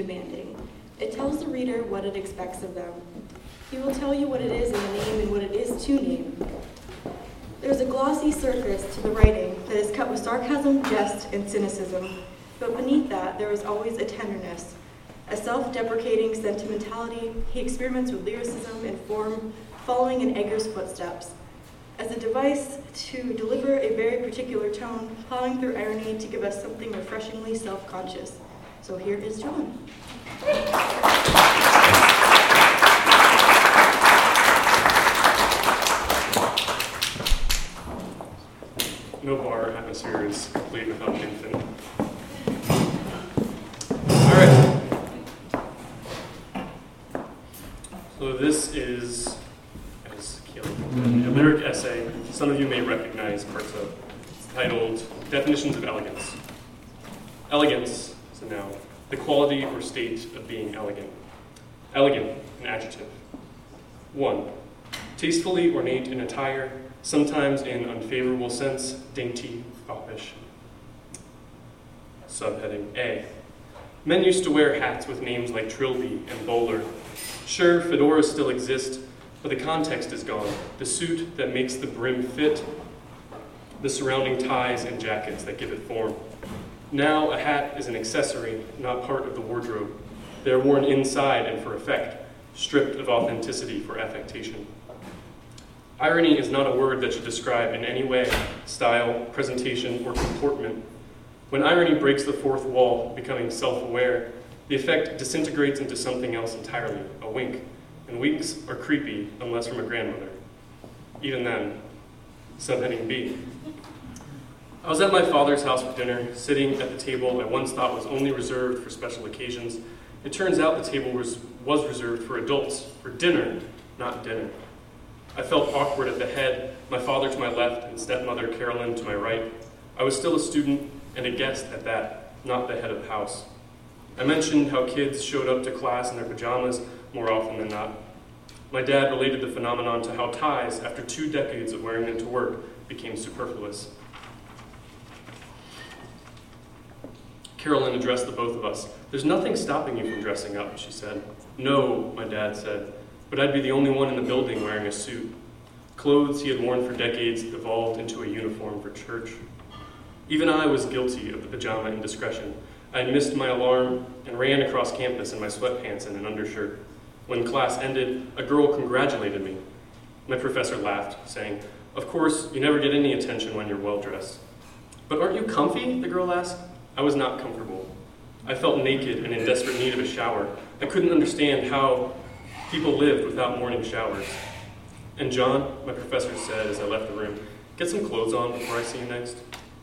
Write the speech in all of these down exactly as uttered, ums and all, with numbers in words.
demanding. It tells the reader what it expects of them. He will tell you what it is in the name and what it is to name. There's a glossy surface to the writing that is cut with sarcasm, jest, and cynicism, but beneath that there is always a tenderness, a self-deprecating sentimentality. He experiments with lyricism and form, following in Egger's footsteps, as a device to deliver a very particular tone, plowing through irony to give us something refreshingly self-conscious. So here is John. No bar atmosphere is complete without Nathan. All right. So this is, as Keelan, a lyric essay some of you may recognize parts of. It's titled Definitions of Elegance. Elegance is a noun, the quality or state of being elegant. Elegant, an adjective. One, tastefully ornate in attire, sometimes in unfavorable sense, dainty, foppish. Subheading A. Men used to wear hats with names like Trilby and Bowler. Sure, fedoras still exist, but the context is gone. The suit that makes the brim fit, the surrounding ties and jackets that give it form. Now, a hat is an accessory, not part of the wardrobe. They are worn inside and for effect, stripped of authenticity for affectation. Irony is not a word that should describe in any way style, presentation, or comportment. When irony breaks the fourth wall, becoming self-aware, the effect disintegrates into something else entirely, a wink. And winks are creepy, unless from a grandmother. Even then, subheading B. I was at my father's house for dinner, sitting at the table I once thought was only reserved for special occasions. It turns out the table was, was reserved for adults, for dinner, not dinner. I felt awkward at the head, my father to my left and stepmother Carolyn to my right. I was still a student and a guest at that, not the head of the house. I mentioned how kids showed up to class in their pajamas more often than not. My dad related the phenomenon to how ties, after two decades of wearing them to work, became superfluous. Carolyn addressed the both of us. There's nothing stopping you from dressing up, she said. No, my dad said. But I'd be the only one in the building wearing a suit. Clothes he had worn for decades evolved into a uniform for church. Even I was guilty of the pajama indiscretion. I had missed my alarm and ran across campus in my sweatpants and an undershirt. When class ended, a girl congratulated me. My professor laughed, saying, "Of course, you never get any attention when you're well-dressed." "But aren't you comfy?" the girl asked. I was not comfortable. I felt naked and in desperate need of a shower. I couldn't understand how people lived without morning showers. "And John," my professor said as I left the room, "get some clothes on before I see you next."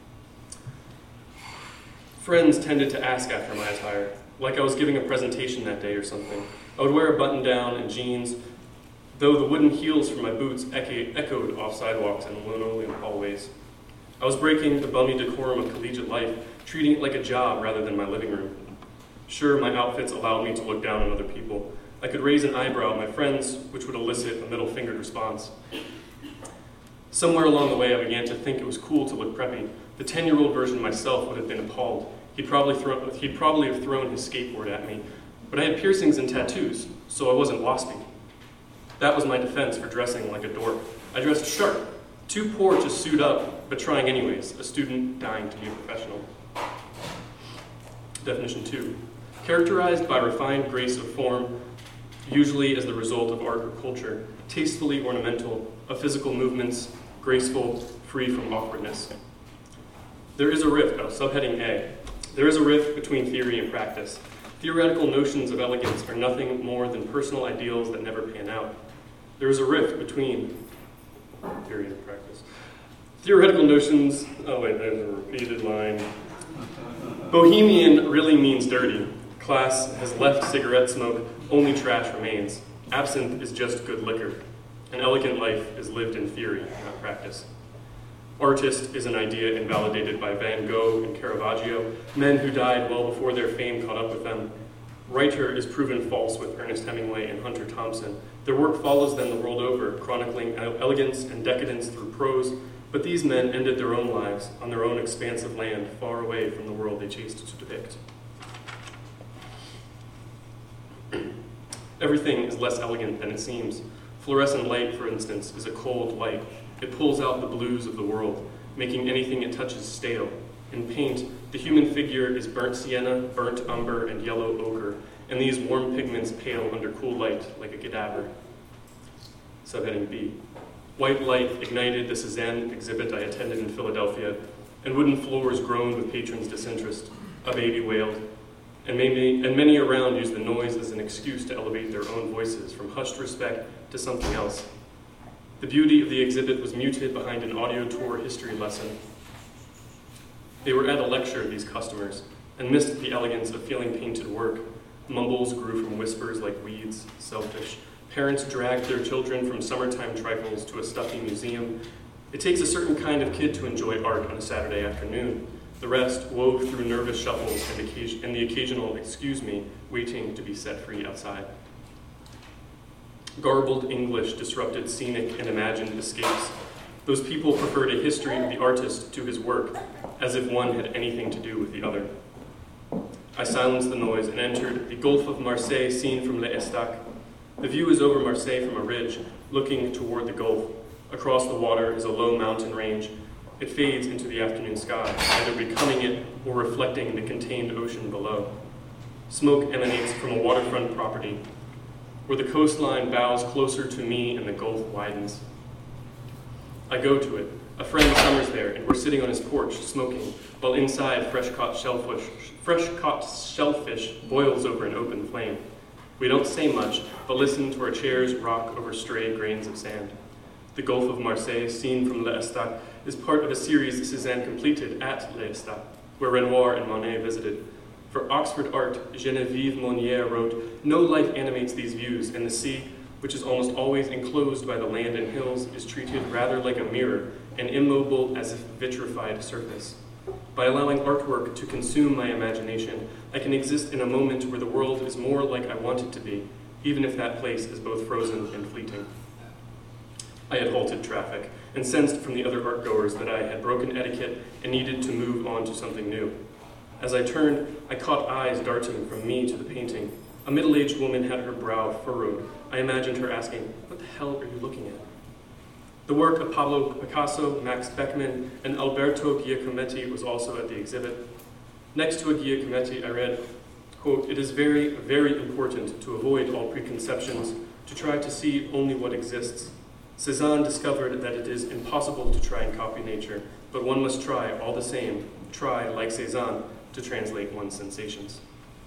Friends tended to ask after my attire, like I was giving a presentation that day or something. I would wear a button-down and jeans, though the wooden heels from my boots echo- echoed off sidewalks and linoleum hallways. I was breaking the bummy decorum of collegiate life, treating it like a job rather than my living room. Sure, my outfits allowed me to look down on other people. I could raise an eyebrow at my friends, which would elicit a middle-fingered response. Somewhere along the way, I began to think it was cool to look preppy. The ten-year-old version of myself would have been appalled. He'd probably, throw, he'd probably have thrown his skateboard at me. But I had piercings and tattoos, so I wasn't waspy. That was my defense for dressing like a dork. I dressed sharp, too poor to suit up, but trying anyways, a student dying to be a professional. Definition two. Characterized by refined grace of form, usually as the result of art or culture, tastefully ornamental, of physical movements, graceful, free from awkwardness. There is a rift, oh, subheading A. There is a rift between theory and practice. Theoretical notions of elegance are nothing more than personal ideals that never pan out. There is a rift between theory and practice. Theoretical notions, oh wait, there's a repeated line. Bohemian really means dirty. Class has left cigarette smoke, only trash remains. Absinthe is just good liquor. An elegant life is lived in theory, not practice. Artist is an idea invalidated by Van Gogh and Caravaggio, men who died well before their fame caught up with them. Writer is proven false with Ernest Hemingway and Hunter Thompson. Their work follows them the world over, chronicling elegance and decadence through prose, but these men ended their own lives on their own expansive land, far away from the world they chased to depict. everything is less elegant than it seems. Fluorescent light, for instance, is a cold light. It pulls out the blues of the world, making anything it touches stale. In paint, the human figure is burnt sienna, burnt umber, and yellow ochre, and these warm pigments pale under cool light like a cadaver. Subheading B. White light ignited the Cézanne exhibit I attended in Philadelphia, and wooden floors groaned with patrons' disinterest. A baby wailed, and many, and many around used the noise as an excuse to elevate their own voices from hushed respect to something else. The beauty of the exhibit was muted behind an audio tour history lesson. They were at a lecture, these customers, and missed the elegance of feeling painted work. Mumbles grew from whispers like weeds, selfish. Parents dragged their children from summertime trifles to a stuffy museum. It takes a certain kind of kid to enjoy art on a Saturday afternoon. The rest wove through nervous shuffles and, occasion- and the occasional excuse me, waiting to be set free outside. Garbled English disrupted scenic and imagined escapes. Those people preferred a history of the artist to his work, as if one had anything to do with the other. I silenced the noise and entered the Gulf of Marseille seen from Le Estac. The view is over Marseille from a ridge, looking toward the Gulf. Across the water is a low mountain range. It fades into the afternoon sky, either becoming it or reflecting the contained ocean below. Smoke emanates from a waterfront property, where the coastline bows closer to me and the Gulf widens. I go to it. A friend summers there, and we're sitting on his porch, smoking, while inside fresh-caught shellfish, fresh-caught shellfish boils over an open flame. We don't say much, but listen to our chairs rock over stray grains of sand. The Gulf of Marseille, seen from Le Estac, is part of a series Cézanne completed at Le Estac, where Renoir and Monet visited. For Oxford Art, Geneviève Monnier wrote, "No life animates these views, and the sea, which is almost always enclosed by the land and hills, is treated rather like a mirror, an immobile as if vitrified surface. By allowing artwork to consume my imagination, I can exist in a moment where the world is more like I want it to be, even if that place is both frozen and fleeting." I had halted traffic and sensed from the other art-goers that I had broken etiquette and needed to move on to something new. As I turned, I caught eyes darting from me to the painting. A middle-aged woman had her brow furrowed. I imagined her asking, "What the hell are you looking at?" The work of Pablo Picasso, Max Beckmann, and Alberto Giacometti was also at the exhibit. Next to a Giacometti, I read, quote, "It is very, very important to avoid all preconceptions, to try to see only what exists. Cézanne discovered that it is impossible to try and copy nature, but one must try all the same, try, like Cézanne, to translate one's sensations."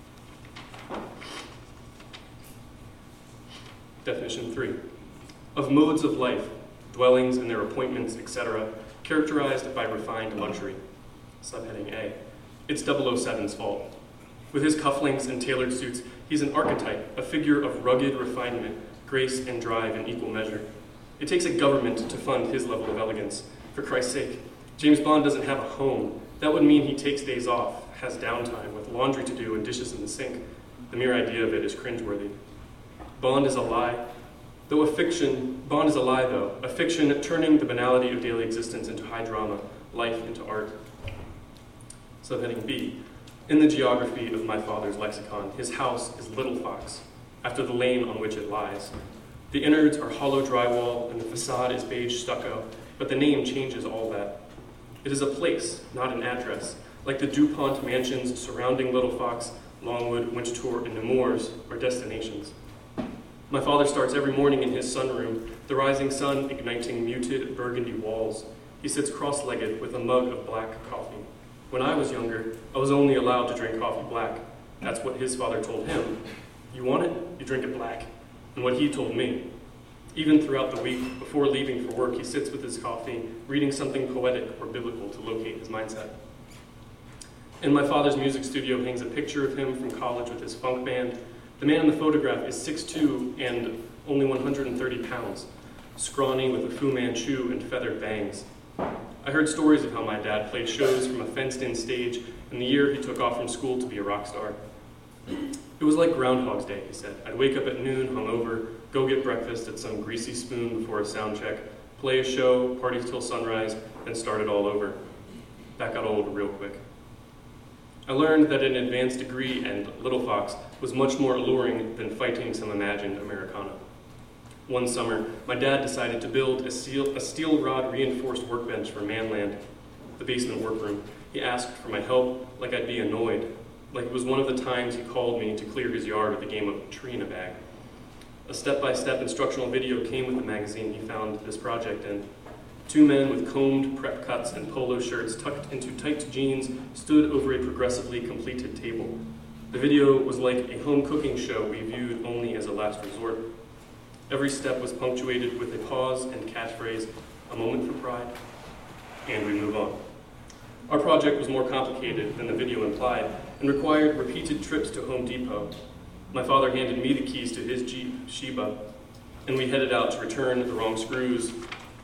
Definition three. Of modes of life, dwellings and their appointments, et cetera, characterized by refined luxury. Subheading A. It's double oh seven's fault. With his cufflinks and tailored suits, he's an archetype, a figure of rugged refinement, grace and drive in equal measure. It takes a government to fund his level of elegance. For Christ's sake, James Bond doesn't have a home. That would mean he takes days off, has downtime, with laundry to do and dishes in the sink. The mere idea of it is cringeworthy. Bond is a lie. Though a fiction, Bond is a lie, though, a fiction turning the banality of daily existence into high drama, life into art. Subheading B. In the geography of my father's lexicon, his house is Little Fox, after the lane on which it lies. The innards are hollow drywall, and the facade is beige stucco, but the name changes all that. It is a place, not an address, like the DuPont mansions surrounding Little Fox, Longwood, Winterthur, and Nemours are destinations. My father starts every morning in his sunroom, the rising sun igniting muted burgundy walls. He sits cross-legged with a mug of black coffee. When I was younger, I was only allowed to drink coffee black. That's what his father told him. You want it? You drink it black. And what he told me. Even throughout the week, before leaving for work, he sits with his coffee, reading something poetic or biblical to locate his mindset. In my father's music studio hangs a picture of him from college with his funk band. The man in the photograph is six foot two and only one hundred thirty pounds, scrawny with a Fu Manchu and feathered bangs. I heard stories of how my dad played shows from a fenced-in stage in the year he took off from school to be a rock star. It was like Groundhog's Day, he said. I'd wake up at noon, hungover, go get breakfast at some greasy spoon before a sound check, play a show, party till sunrise, then start it all over. That got old real quick. I learned that an advanced degree and Little Fox was much more alluring than fighting some imagined Americana. One summer, my dad decided to build a steel, a steel rod reinforced workbench for Manland, the basement workroom. He asked for my help like I'd be annoyed, like it was one of the times he called me to clear his yard with a game of tree in a bag. A step-by-step instructional video came with the magazine he found this project in. Two men with combed prep cuts and polo shirts tucked into tight jeans stood over a progressively completed table. The video was like a home cooking show we viewed only as a last resort. Every step was punctuated with a pause and catchphrase, a moment for pride, and we move on. Our project was more complicated than the video implied and required repeated trips to Home Depot. My father handed me the keys to his Jeep, Sheba, and we headed out to return the wrong screws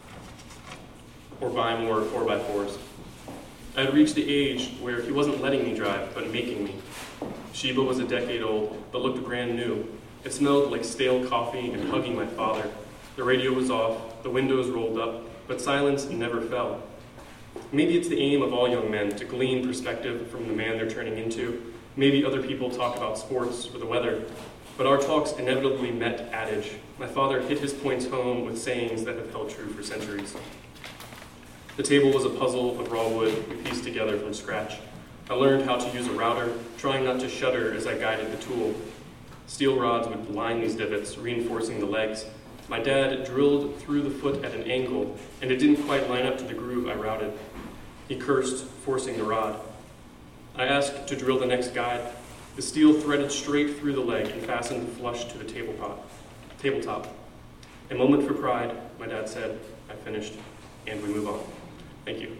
or buy more four by fours. I had reached the age where he wasn't letting me drive, but making me. Sheba was a decade old, but looked brand new. It smelled like stale coffee and hugging my father. The radio was off, the windows rolled up, but silence never fell. Maybe it's the aim of all young men to glean perspective from the man they're turning into. Maybe other people talk about sports or the weather, but our talks inevitably met adage. My father hit his points home with sayings that have held true for centuries. The table was a puzzle of raw wood we pieced together from scratch. I learned how to use a router, trying not to shudder as I guided the tool. Steel rods would line these divots, reinforcing the legs. My dad drilled through the foot at an angle, and it didn't quite line up to the groove I routed. He cursed, forcing the rod. I asked to drill the next guide. The steel threaded straight through the leg and fastened flush to the tabletop. tabletop. A moment for pride, my dad said. I finished, and we move on. Thank you.